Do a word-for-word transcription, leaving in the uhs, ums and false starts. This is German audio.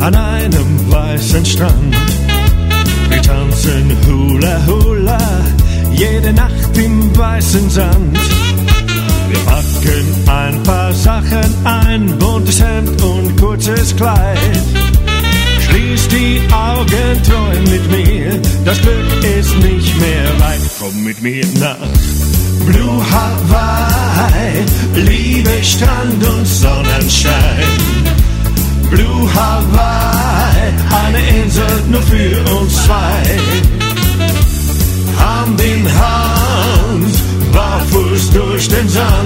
an einem weißen Strand. Wir tanzen Hula Hula, jede Nacht im weißen Sand. Wir packen ein paar Sachen ein, buntes Hemd und kurzes Kleid. Schließ die Augen, träum mit mir, das Glück ist nicht mehr weit. Komm mit mir nach Blue Hawaii, Liebe, Strand und Sonnenschein. Blue Hawaii, eine Insel nur für uns zwei. Hand in Hand, barfuß durch den Sand.